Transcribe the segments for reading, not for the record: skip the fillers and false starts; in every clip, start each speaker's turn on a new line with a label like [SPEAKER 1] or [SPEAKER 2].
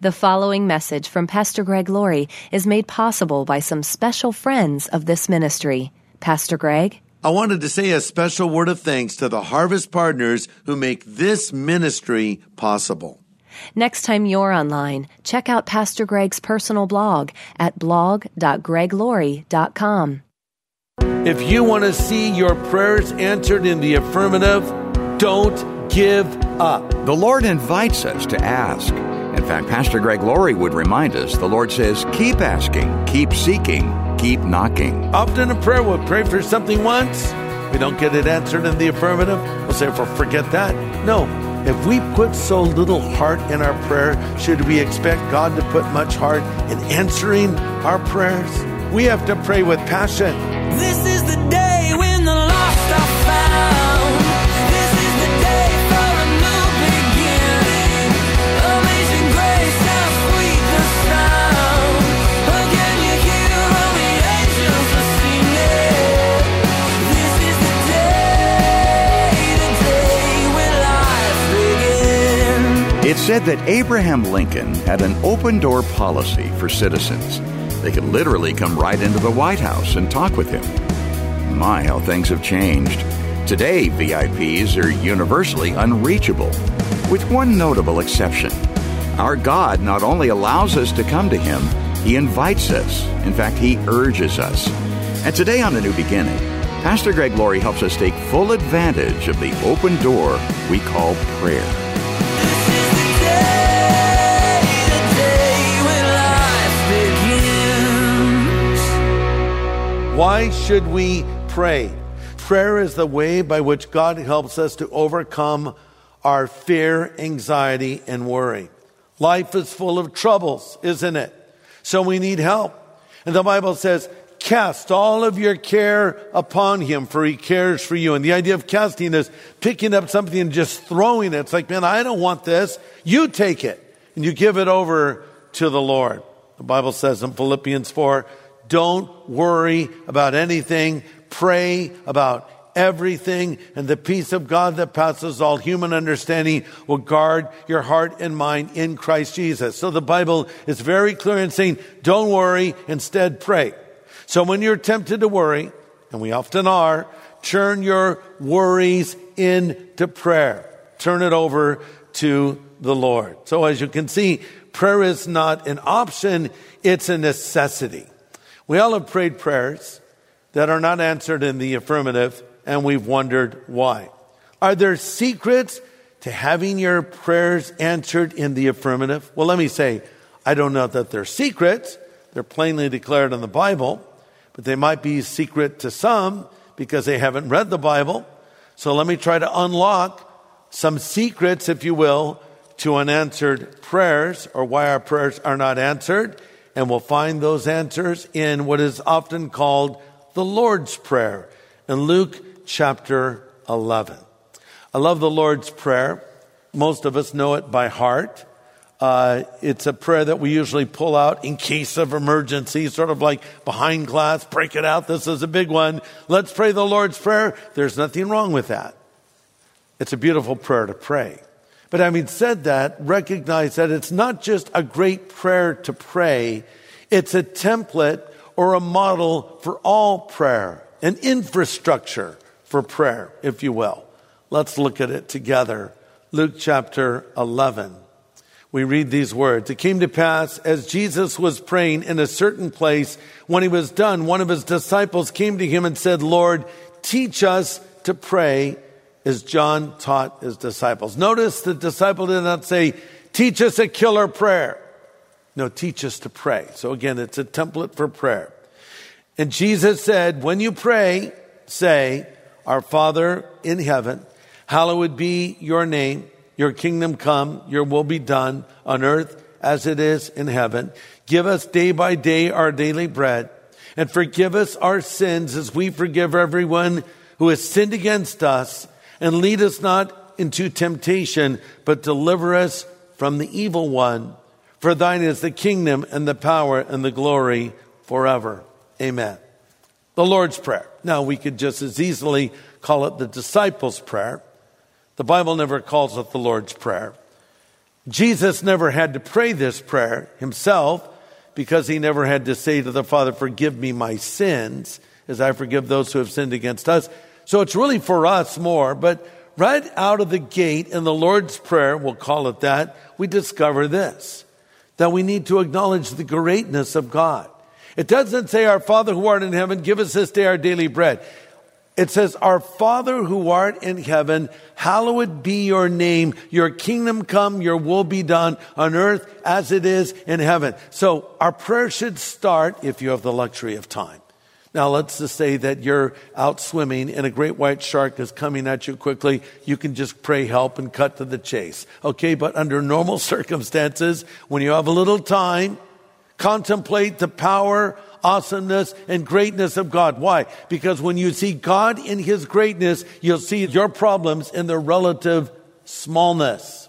[SPEAKER 1] The following message from Pastor Greg Laurie is made possible by some special friends of this ministry. Pastor Greg?
[SPEAKER 2] I wanted to say a special word of thanks to the Harvest partners who make this ministry possible.
[SPEAKER 1] Next time you're online, check out Pastor Greg's personal blog at blog.greglaurie.com.
[SPEAKER 2] If you want to see your prayers answered in the affirmative, don't give up.
[SPEAKER 3] The Lord invites us to ask. In fact, Pastor Greg Laurie would remind us, the Lord says, keep asking, keep seeking, keep knocking.
[SPEAKER 2] Often in prayer, we'll pray for something once. We don't get it answered in the affirmative. We'll say, well, forget that. No. If we put so little heart in our prayer, should we expect God to put much heart in answering our prayers? We have to pray with passion.
[SPEAKER 4] This is the day when the lost are found. This is the day for a new beginning. Amazing grace, how sweet the sound. Again you hear all the angels are singing. This is the day when life begins.
[SPEAKER 3] It's said that Abraham Lincoln had an open-door policy for citizens. They could literally come right into the White House and talk with him. My, how things have changed. Today, VIPs are universally unreachable, with one notable exception. Our God not only allows us to come to Him, He invites us. In fact, He urges us. And today on A New Beginning, Pastor Greg Laurie helps us take full advantage of the open door we call prayer.
[SPEAKER 2] Why should we pray? Prayer is the way by which God helps us to overcome our fear, anxiety, and worry. Life is full of troubles, isn't it? So we need help. And the Bible says, cast all of your care upon Him, for He cares for you. And the idea of casting is picking up something and just throwing it. It's like, man, I don't want this. You take it. And you give it over to the Lord. The Bible says in Philippians 4, don't worry about anything. Pray about everything. And the peace of God that passes all human understanding will guard your heart and mind in Christ Jesus. So the Bible is very clear in saying, don't worry, instead pray. So when you're tempted to worry, and we often are, turn your worries into prayer. Turn it over to the Lord. So as you can see, prayer is not an option, it's a necessity. We all have prayed prayers that are not answered in the affirmative, and we've wondered why. Are there secrets to having your prayers answered in the affirmative? Well, let me say, I don't know that they're secrets. They're plainly declared in the Bible, but they might be secret to some because they haven't read the Bible. So let me try to unlock some secrets, if you will, to unanswered prayers, or why our prayers are not answered. And we'll find those answers in what is often called the Lord's Prayer in Luke chapter 11. I love the Lord's Prayer. Most of us know it by heart. It's a prayer that we usually pull out in case of emergency, sort of like behind glass, break it out. This is a big one. Let's pray the Lord's Prayer. There's nothing wrong with that. It's a beautiful prayer to pray. But having said that, recognize that it's not just a great prayer to pray. It's a template or a model for all prayer, an infrastructure for prayer, if you will. Let's look at it together. Luke chapter 11. We read these words. It came to pass as Jesus was praying in a certain place, when He was done, one of His disciples came to Him and said, Lord, teach us to pray as John taught his disciples. Notice the disciple did not say, teach us a killer prayer. No, teach us to pray. So again, it's a template for prayer. And Jesus said, when you pray, say, Our Father in heaven, hallowed be your name. Your kingdom come, your will be done on earth as it is in heaven. Give us day by day our daily bread, and forgive us our sins as we forgive everyone who has sinned against us. And lead us not into temptation, but deliver us from the evil one. For thine is the kingdom and the power and the glory forever. Amen. The Lord's Prayer. Now, we could just as easily call it the disciples' prayer. The Bible never calls it the Lord's Prayer. Jesus never had to pray this prayer himself because he never had to say to the Father, forgive me my sins as I forgive those who have sinned against us. So it's really for us more, but right out of the gate in the Lord's Prayer, we'll call it that, we discover this, that we need to acknowledge the greatness of God. It doesn't say, our Father who art in heaven, give us this day our daily bread. It says, our Father who art in heaven, hallowed be your name. Your kingdom come, your will be done on earth as it is in heaven. So our prayer should start, if you have the luxury of time. Now let's just say that you're out swimming and a great white shark is coming at you quickly. You can just pray help and cut to the chase. Okay, but under normal circumstances, when you have a little time, contemplate the power, awesomeness, and greatness of God. Why? Because when you see God in his greatness, you'll see your problems in their relative smallness.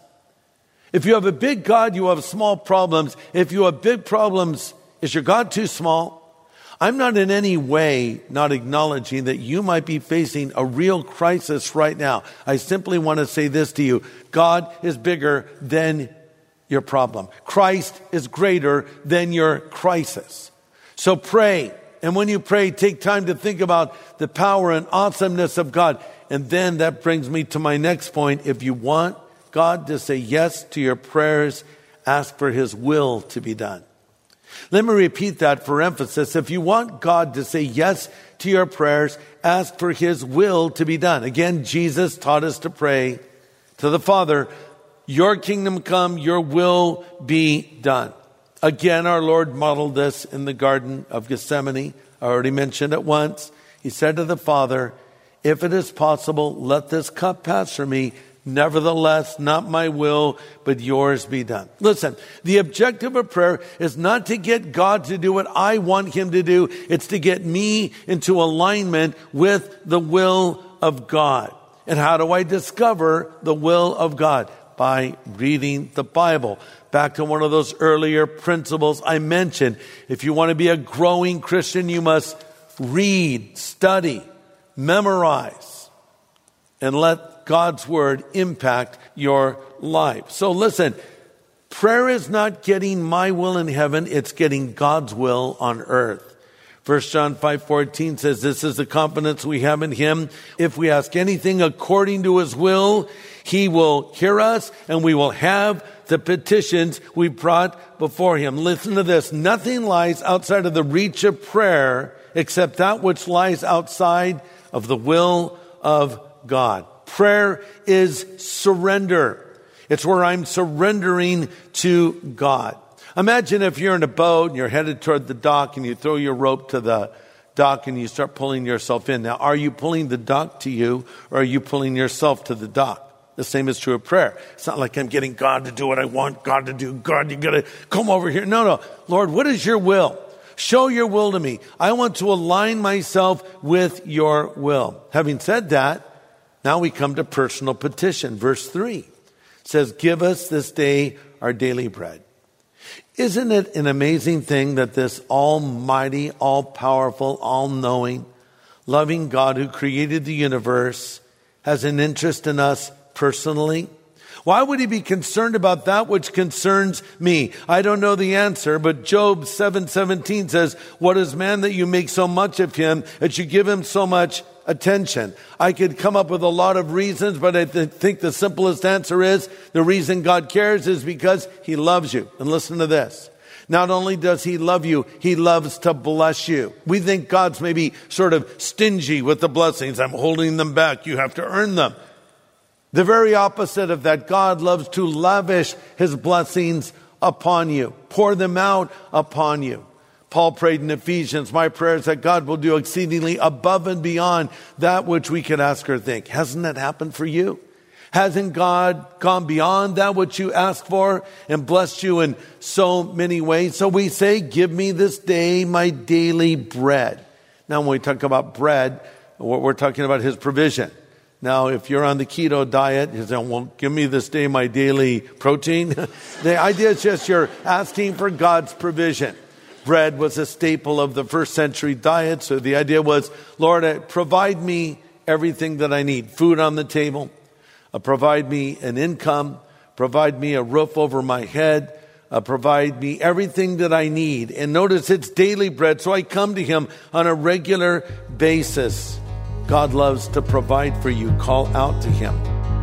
[SPEAKER 2] If you have a big God, you have small problems. If you have big problems, is your God too small? I'm not in any way not acknowledging that you might be facing a real crisis right now. I simply want to say this to you. God is bigger than your problem. Christ is greater than your crisis. So pray. And when you pray, take time to think about the power and awesomeness of God. And then that brings me to my next point. If you want God to say yes to your prayers, ask for his will to be done. Let me repeat that for emphasis. If you want God to say yes to your prayers, ask for his will to be done. Again, Jesus taught us to pray to the Father, your kingdom come, your will be done. Again, our Lord modeled this in the Garden of Gethsemane. I already mentioned it once. He said to the Father, if it is possible, let this cup pass from me. Nevertheless, not my will, but yours be done. Listen, the objective of prayer is not to get God to do what I want him to do. It's to get me into alignment with the will of God. And how do I discover the will of God? By reading the Bible. Back to one of those earlier principles I mentioned. If you want to be a growing Christian, you must read, study, memorize, and let God's word impact your life. So listen, prayer is not getting my will in heaven, it's getting God's will on earth. 1 John 5:14 says, this is the confidence we have in him. If we ask anything according to his will, he will hear us and we will have the petitions we brought before him. Listen to this. Nothing lies outside of the reach of prayer except that which lies outside of the will of God. Prayer is surrender. It's where I'm surrendering to God. Imagine if you're in a boat and you're headed toward the dock and you throw your rope to the dock and you start pulling yourself in. Now, are you pulling the dock to you or are you pulling yourself to the dock? The same is true of prayer. It's not like I'm getting God to do what I want God to do. God, you got to come over here. No. Lord, what is your will? Show your will to me. I want to align myself with your will. Having said that, now we come to personal petition. Verse 3 says, give us this day our daily bread. Isn't it an amazing thing that this almighty, all-powerful, all-knowing, loving God who created the universe has an interest in us personally? Why would he be concerned about that which concerns me? I don't know the answer, but Job 7:17 says, what is man that you make so much of him, that you give him so much attention? I could come up with a lot of reasons, but I think the simplest answer is the reason God cares is because he loves you. And listen to this. Not only does he love you, he loves to bless you. We think God's maybe sort of stingy with the blessings. I'm holding them back. You have to earn them. The very opposite of that. God loves to lavish his blessings upon you, pour them out upon you. Paul prayed in Ephesians, my prayer is that God will do exceedingly above and beyond that which we could ask or think. Hasn't that happened for you? Hasn't God gone beyond that which you asked for and blessed you in so many ways? So we say, give me this day my daily bread. Now, when we talk about bread, we're talking about his provision. Now, if you're on the keto diet, you say, well, give me this day my daily protein. The idea is just you're asking for God's provision. Bread was a staple of the first century diet. So the idea was, Lord, provide me everything that I need. Food on the table. Provide me an income. provide me a roof over my head, provide me everything that I need. And notice it's daily bread, so I come to him on a regular basis. God loves to provide for you. Call out to him.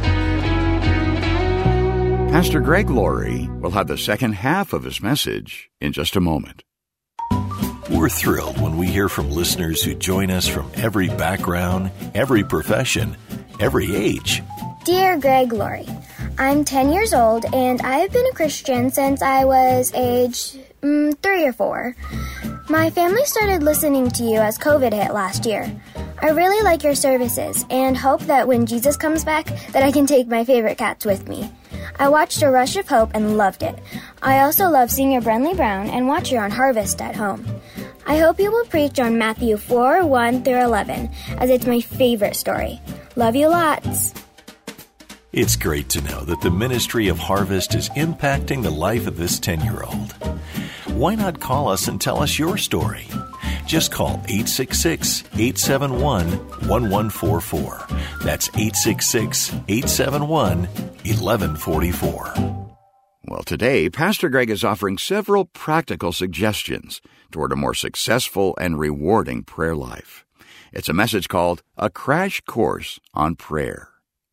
[SPEAKER 3] Pastor Greg Laurie will have the second half of his message in just a moment.
[SPEAKER 5] We're thrilled when we hear from listeners who join us from every background, every profession, every age.
[SPEAKER 6] Dear Greg Laurie, I'm 10 years old and I have been a Christian since I was age 3 or 4. My family started listening to you as COVID hit last year. I really like your services and hope that when Jesus comes back that I can take my favorite cats with me. I watched A Rush of Hope and loved it. I also love Senior Brenly Brown and watch her on Harvest at home. I hope you will preach on Matthew 4, 1 through 11, as it's my favorite story. Love you lots.
[SPEAKER 5] It's great to know that the ministry of Harvest is impacting the life of this 10-year-old. Why not call us and tell us your story? Just call 866-871-1144. That's 866-871-1144.
[SPEAKER 3] Well, today, Pastor Greg is offering several practical suggestions toward a more successful and rewarding prayer life. It's a message called A Crash Course on Prayer.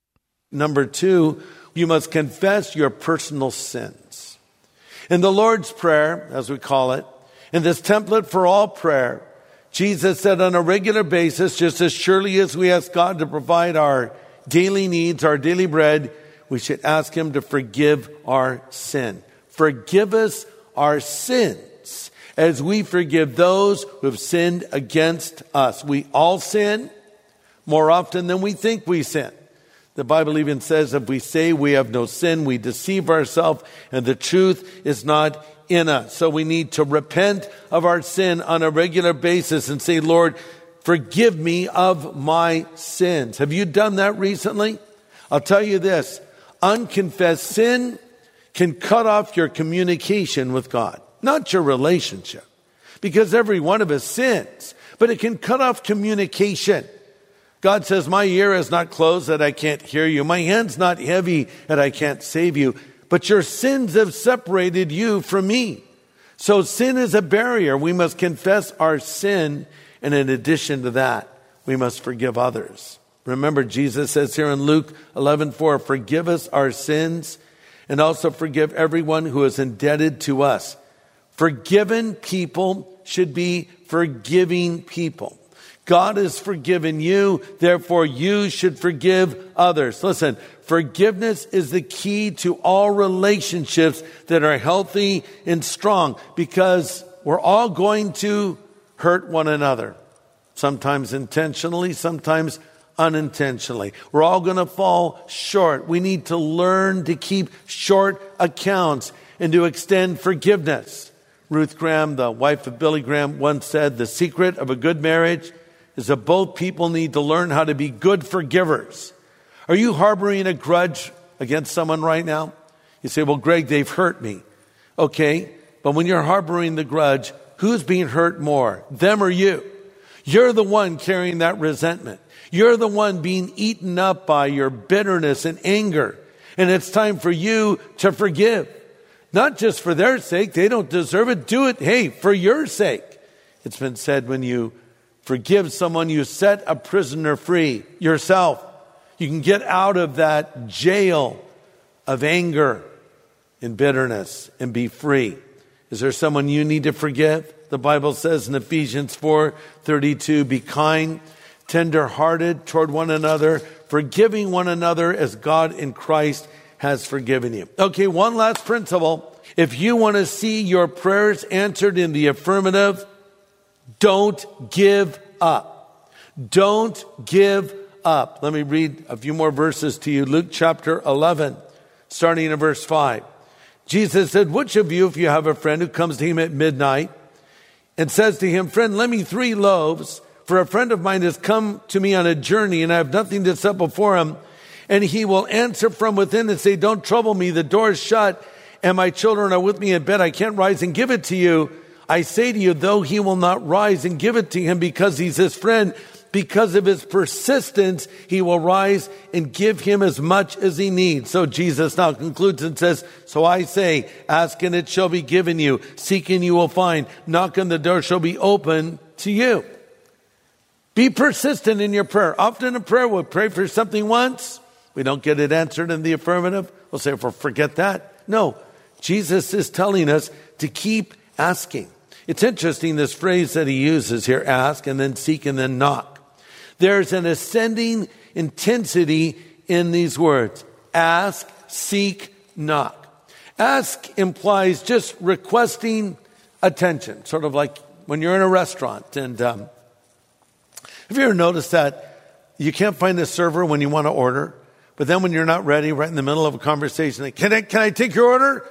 [SPEAKER 2] Number 2, you must confess your personal sins. In the Lord's Prayer, as we call it, in this template for all prayer, Jesus said on a regular basis, just as surely as we ask God to provide our daily needs, our daily bread, we should ask him to forgive our sin. Forgive us our sins as we forgive those who have sinned against us. We all sin more often than we think we sin. The Bible even says if we say we have no sin, we deceive ourselves and the truth is not in us. So we need to repent of our sin on a regular basis and say, Lord, forgive me of my sins. Have you done that recently? I'll tell you this, unconfessed sin can cut off your communication with God, not your relationship, because every one of us sins, but it can cut off communication. God says, my ear is not closed that I can't hear you. My hand's not heavy that I can't save you. But your sins have separated you from me. So sin is a barrier. We must confess our sin. And in addition to that, we must forgive others. Remember, Jesus says here in Luke 11:4, forgive us our sins and also forgive everyone who is indebted to us. Forgiven people should be forgiving people. God has forgiven you, therefore you should forgive others. Listen, forgiveness is the key to all relationships that are healthy and strong because we're all going to hurt one another. Sometimes intentionally, sometimes unintentionally. We're all going to fall short. We need to learn to keep short accounts and to extend forgiveness. Ruth Graham, the wife of Billy Graham, once said, the secret of a good marriage is that both people need to learn how to be good forgivers. Are you harboring a grudge against someone right now? You say, well, Greg, they've hurt me. Okay, but when you're harboring the grudge, who's being hurt more, them or you? You're the one carrying that resentment. You're the one being eaten up by your bitterness and anger. And it's time for you to forgive. Not just for their sake. They don't deserve it. Do it, hey, for your sake. It's been said when you forgive someone, you set a prisoner free, yourself. You can get out of that jail of anger and bitterness and be free. Is there someone you need to forgive? The Bible says in Ephesians 4:32, be kind, tender-hearted toward one another, forgiving one another as God in Christ has forgiven you. Okay, one last principle. If you want to see your prayers answered in the affirmative, don't give up. Don't give up. Let me read a few more verses to you. Luke chapter 11, starting in verse 5. Jesus said, which of you, if you have a friend who comes to him at midnight and says to him, friend, lend me 3 loaves, for a friend of mine has come to me on a journey and I have nothing to set before him. And he will answer from within and say, don't trouble me, the door is shut and my children are with me in bed. I can't rise and give it to you. I say to you, though he will not rise and give it to him because he's his friend, Because of his persistence, he will rise and give him as much as he needs. So Jesus now concludes and says, so I say, ask and it shall be given you. Seek and you will find. Knock and the door shall be open to you. Be persistent in your prayer. Often in prayer, we'll pray for something once. We don't get it answered in the affirmative. We'll say, well, forget that. No, Jesus is telling us to keep asking. It's interesting, this phrase that he uses here, ask and then seek and then knock. There's an ascending intensity in these words. Ask, seek, knock. Ask implies just requesting attention, sort of like when you're in a restaurant. And have you ever noticed that you can't find a server when you want to order? But then when you're not ready, right in the middle of a conversation, like, can I take your order?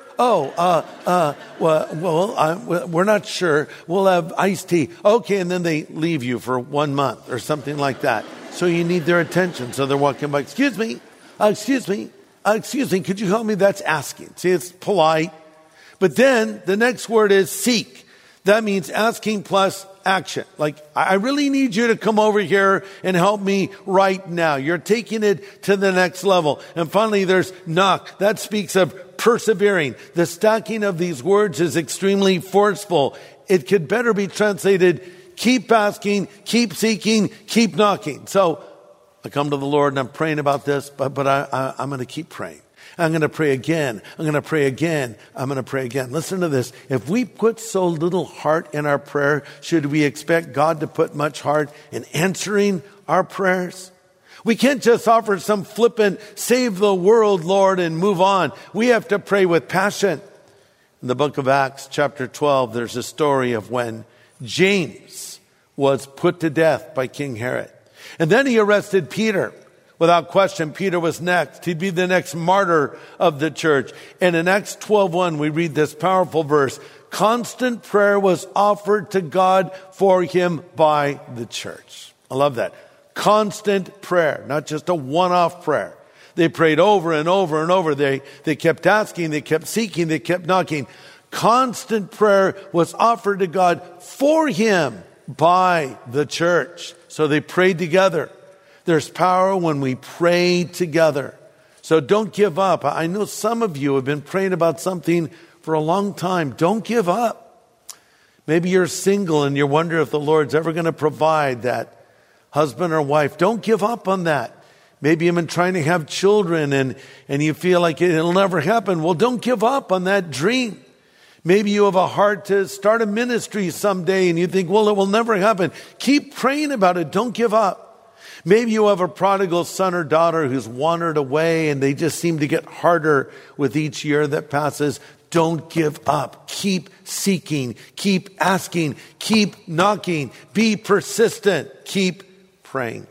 [SPEAKER 2] We're not sure. We'll have iced tea. Okay, and then they leave you for 1 month or something like that. So you need their attention. So they're walking by, excuse me, could you help me? That's asking. See, it's polite. But then the next word is seek. That means asking plus action. Like, I really need you to come over here and help me right now. You're taking it to the next level. And finally, there's knock. That speaks of persevering. The stacking of these words is extremely forceful. It could better be translated, keep asking, keep seeking, keep knocking. So I come to the Lord and I'm praying about this, but I'm going to keep praying. I'm going to pray again. I'm going to pray again. I'm going to pray again. Listen to this. If we put so little heart in our prayer, should we expect God to put much heart in answering our prayers? We can't just offer some flippant, save the world, Lord, and move on. We have to pray with passion. In the book of Acts, chapter 12, there's a story of when James was put to death by King Herod. And then he arrested Peter. Without question, Peter was next. He'd be the next martyr of the church. And in Acts 12:1, we read this powerful verse. Constant prayer was offered to God for him by the church. I love that. Constant prayer, not just a one-off prayer. They prayed over and over and over. They kept asking, they kept seeking, they kept knocking. Constant prayer was offered to God for him by the church. So they prayed together. There's power when we pray together. So don't give up. I know some of you have been praying about something for a long time. Don't give up. Maybe you're single and you wonder if the Lord's ever going to provide that husband or wife. Don't give up on that. Maybe you've been trying to have children and you feel like it'll never happen. Well, don't give up on that dream. Maybe you have a heart to start a ministry someday and you think, well, it will never happen. Keep praying about it. Don't give up. Maybe you have a prodigal son or daughter who's wandered away and they just seem to get harder with each year that passes. Don't give up. Keep seeking. Keep asking. Keep knocking. Be persistent. Keep praying.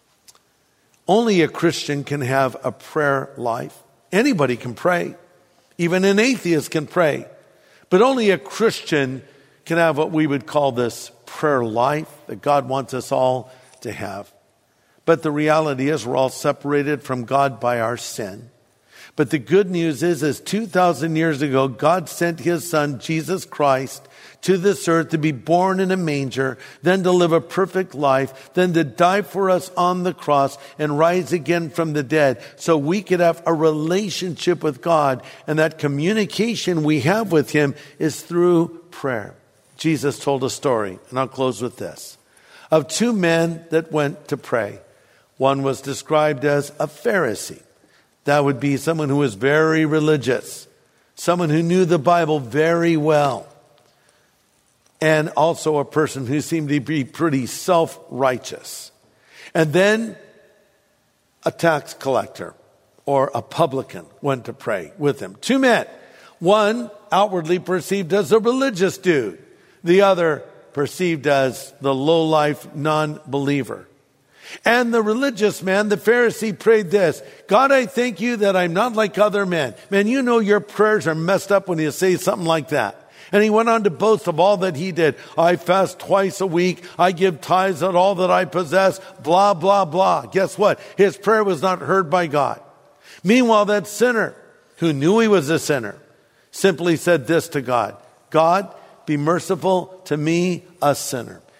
[SPEAKER 2] Only a Christian can have a prayer life. Anybody can pray. Even an atheist can pray. But only a Christian can have what we would call this prayer life that God wants us all to have. But the reality is we're all separated from God by our sin. But the good news is 2,000 years ago, God sent his son, Jesus Christ, to this earth to be born in a manger, then to live a perfect life, then to die for us on the cross and rise again from the dead so we could have a relationship with God. And that communication we have with him is through prayer. Jesus told a story, and I'll close with this, of two men that went to pray. One was described as a Pharisee. That would be someone who was very religious, someone who knew the Bible very well, and also a person who seemed to be pretty self-righteous. And then a tax collector or a publican went to pray with him. Two men, one outwardly perceived as a religious dude, the other perceived as the low-life non-believer. And the religious man, the Pharisee, prayed this: God, I thank you that I'm not like other men. Man, you know your prayers are messed up when you say something like that. And he went on to boast of all that he did. I fast twice a week. I give tithes on all that I possess. Blah, blah, blah. Guess what? His prayer was not heard by God. Meanwhile, that sinner, who knew he was a sinner, simply said this to God: God, be merciful to me, a sinner.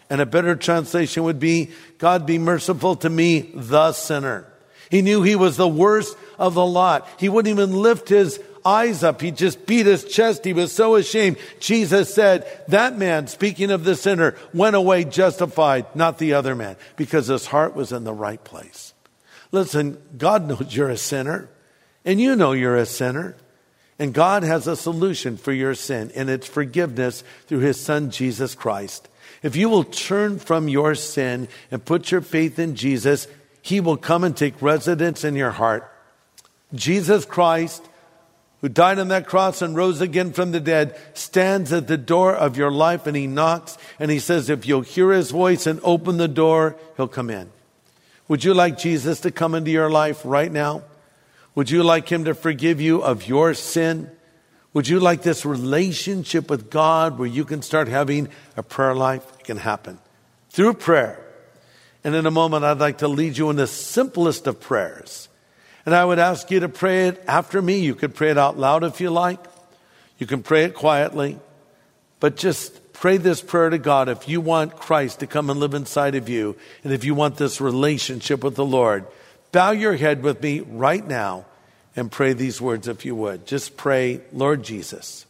[SPEAKER 2] And a better translation would be, God, be merciful to me, the sinner. He knew he was the worst of the lot. He wouldn't even lift his eyes up. He just beat his chest. He was so ashamed. Jesus said, that man, speaking of the sinner, went away justified, not the other man, because his heart was in the right place. Listen, God knows you're a sinner, and you know you're a sinner. And God has a solution for your sin, and it's forgiveness through his son, Jesus Christ. If you will turn from your sin and put your faith in Jesus, he will come and take residence in your heart. Jesus Christ, who died on that cross and rose again from the dead, stands at the door of your life, and he knocks, and he says, if you'll hear his voice and open the door, he'll come in. Would you like Jesus to come into your life right now? Would you like him to forgive you of your sin? Would you like this relationship with God where you can start having a prayer life? It can happen through prayer. And in a moment, I'd like to lead you in the simplest of prayers. And I would ask you to pray it after me. You could pray it out loud if you like. You can pray it quietly. But just pray this prayer to God if you want Christ to come and live inside of you. And if you want this relationship with the Lord. Bow your head with me right now and pray these words if you would. Just pray, Lord Jesus,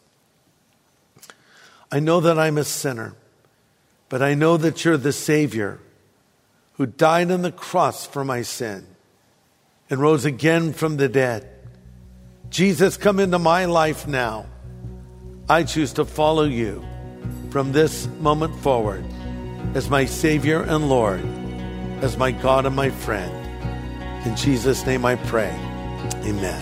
[SPEAKER 2] I know that I'm a sinner, but I know that you're the Savior who died on the cross for my sin and rose again from the dead. Jesus, come into my life now. I choose to follow you from this moment forward as my Savior and Lord, as my God and my friend. In Jesus' name I pray. Amen.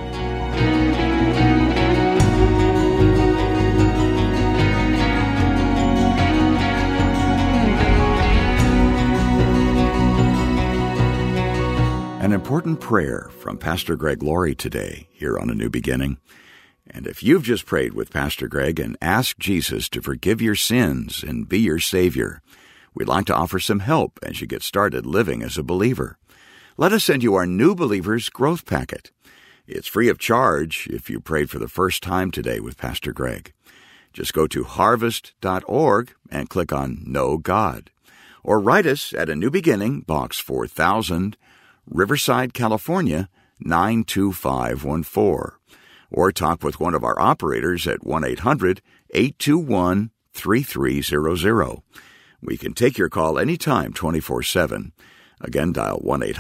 [SPEAKER 3] An important prayer from Pastor Greg Laurie today here on A New Beginning. And if you've just prayed with Pastor Greg and asked Jesus to forgive your sins and be your Savior, we'd like to offer some help as you get started living as a believer. Let us send you our New Believers Growth Packet. It's free of charge if you prayed for the first time today with Pastor Greg. Just go to harvest.org and click on Know God. Or write us at A New Beginning, Box 4000, Riverside, California, 92514. Or talk with one of our operators at 1-800-821-3300. We can take your call anytime, 24/7. Again, dial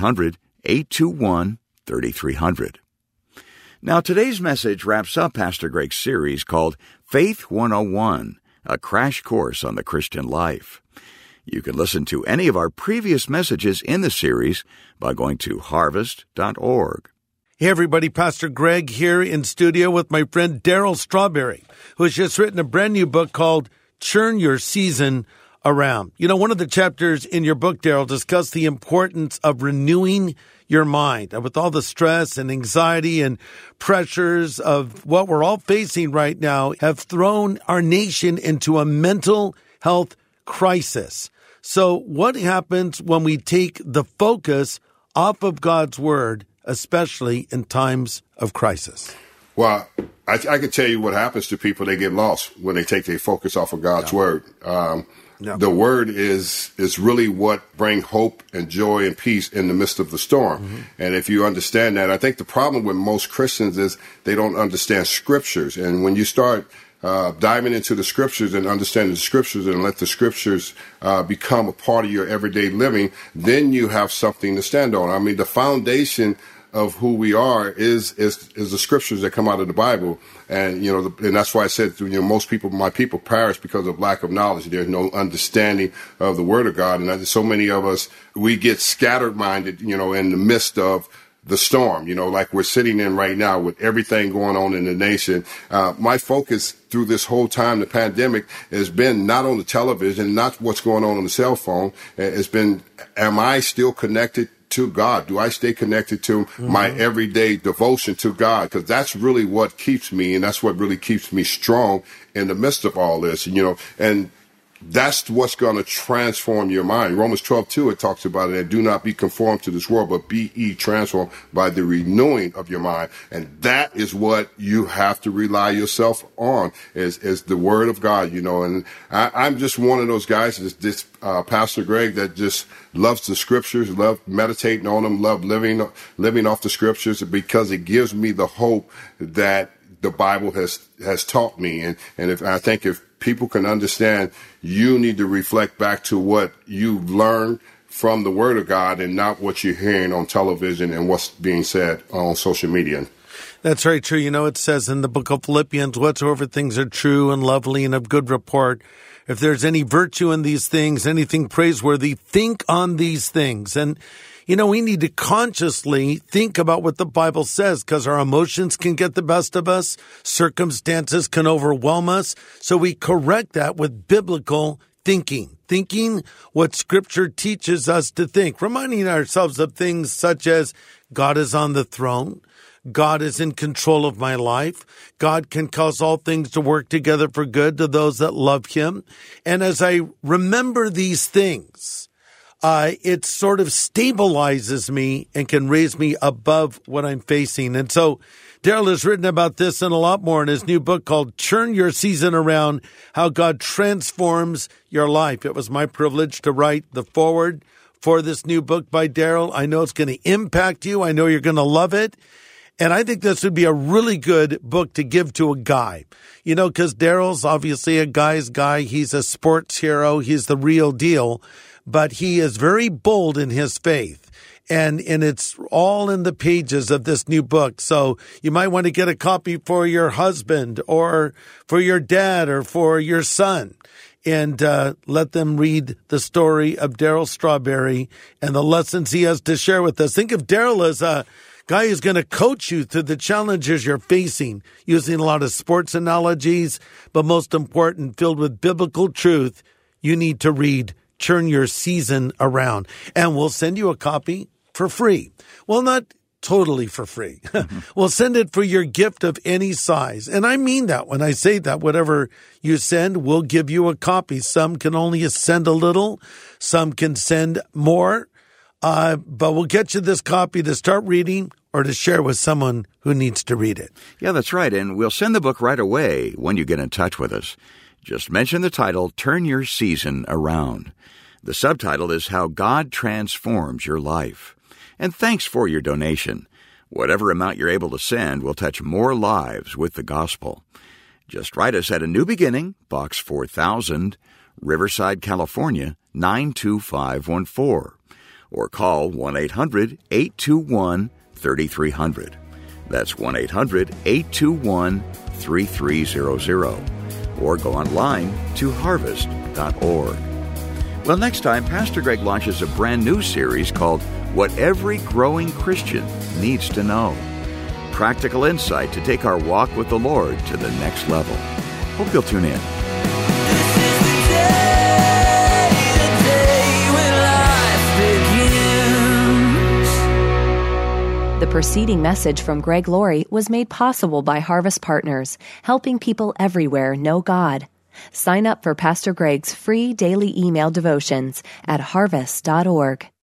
[SPEAKER 3] 1-800-821-3300. Now, today's message wraps up Pastor Greg's series called Faith 101, a crash course on the Christian life. You can listen to any of our previous messages in the series by going to harvest.org.
[SPEAKER 2] Hey everybody, Pastor Greg here in studio with my friend Darryl Strawberry, who has just written a brand new book called Turn Your Season Around. You know, one of the chapters in your book, Darryl, discussed the importance of renewing your mind. And with all the stress and anxiety and pressures of what we're all facing right now have thrown our nation into a mental health crisis. So what happens when we take the focus off of God's word, especially in times of crisis?
[SPEAKER 7] Well, I can tell you what happens to people. They get lost when they take their focus off of God's word. The word is really what brings hope and joy and peace in the midst of the storm. Mm-hmm. And if you understand that, I think the problem with most Christians is they don't understand scriptures. And when you start diving into the scriptures and understanding the scriptures and let the scriptures become a part of your everyday living, then you have something to stand on. I mean, the foundation of who we are is the scriptures that come out of the Bible. And, and that's why I said, my people perish because of lack of knowledge. There's no understanding of the word of God. And so many of us, we get scattered minded, in the midst of the storm, like we're sitting in right now with everything going on in the nation. My focus through this whole time, the pandemic, has been not on the television, not what's going on the cell phone. It's been, am I still connected to God? Do I stay connected to my everyday devotion to God? Because that's really what keeps me, and that's what really keeps me strong in the midst of all this. And that's what's going to transform your mind. Romans 12:2, it talks about it. And do not be conformed to this world, but be ye transformed by the renewing of your mind. And that is what you have to rely yourself on, is the word of God, you know. And I'm just one of those guys, this Pastor Greg, that just loves the scriptures, love meditating on them, love living off the scriptures, because it gives me the hope that the Bible has taught me. And if people can understand, you need to reflect back to what you've learned from the Word of God and not what you're hearing on television and what's being said on social media.
[SPEAKER 2] That's very true. You know, it says in the book of Philippians, whatsoever things are true and lovely and of good report, if there's any virtue in these things, anything praiseworthy, think on these things. And you know, we need to consciously think about what the Bible says, because our emotions can get the best of us. Circumstances can overwhelm us. So we correct that with biblical thinking what Scripture teaches us to think, reminding ourselves of things such as God is on the throne. God is in control of my life. God can cause all things to work together for good to those that love him. And as I remember these things, it sort of stabilizes me and can raise me above what I'm facing. And so Daryl has written about this and a lot more in his new book called Turn Your Season Around, How God Transforms Your Life. It was my privilege to write the foreword for this new book by Daryl. I know it's going to impact you. I know you're going to love it. And I think this would be a really good book to give to a guy, you know, because Daryl's obviously a guy's guy. He's a sports hero. He's the real deal. But he is very bold in his faith, and it's all in the pages of this new book. So you might want to get a copy for your husband or for your dad or for your son, and let them read the story of Daryl Strawberry and the lessons he has to share with us. Think of Daryl as a guy who's going to coach you through the challenges you're facing, using a lot of sports analogies, but most important, filled with biblical truth. You need to read Turn Your Season Around, and we'll send you a copy for free. Well, not totally for free. We'll send it for your gift of any size. And I mean that when I say that. Whatever you send, we'll give you a copy. Some can only send a little. Some can send more. But we'll get you this copy to start reading or to share with someone who needs to read it.
[SPEAKER 3] Yeah, that's right. And we'll send the book right away when you get in touch with us. Just mention the title, Turn Your Season Around. The subtitle is How God Transforms Your Life. And thanks for your donation. Whatever amount you're able to send will touch more lives with the gospel. Just write us at A New Beginning, Box 4000, Riverside, California, 92514. Or call 1-800-821-3300. That's 1-800-821-3300. Or go online to harvest.org. Well, next time, Pastor Greg launches a brand new series called What Every Growing Christian Needs to Know. Practical insight to take our walk with the Lord to the next level. Hope you'll tune in.
[SPEAKER 1] The preceding message from Greg Laurie was made possible by Harvest Partners, helping people everywhere know God. Sign up for Pastor Greg's free daily email devotions at harvest.org.